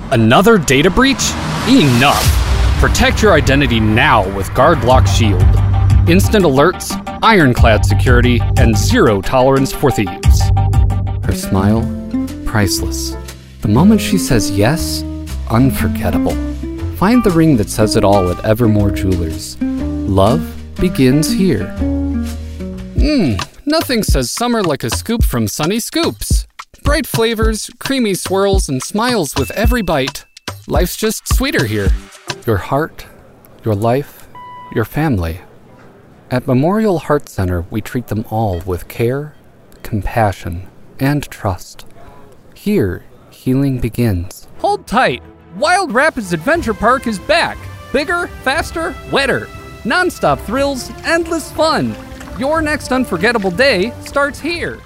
Another data breach? Enough! Protect your identity now with GuardLock Shield. Instant alerts, ironclad security, and zero tolerance for thieves. Her smile, priceless. The moment she says yes, unforgettable. Find the ring that says it all at Evermore Jewelers. Love begins here. Nothing says summer like a scoop from Sunny Scoops. Bright flavors, creamy swirls, and smiles with every bite. Life's just sweeter here. Your heart, your life, your family. At Memorial Heart Center, we treat them all with care, compassion, and trust. Here, healing begins. Hold tight. Wild Rapids Adventure Park is back. Bigger, faster, wetter. Non-stop thrills, endless fun. Your next unforgettable day starts here.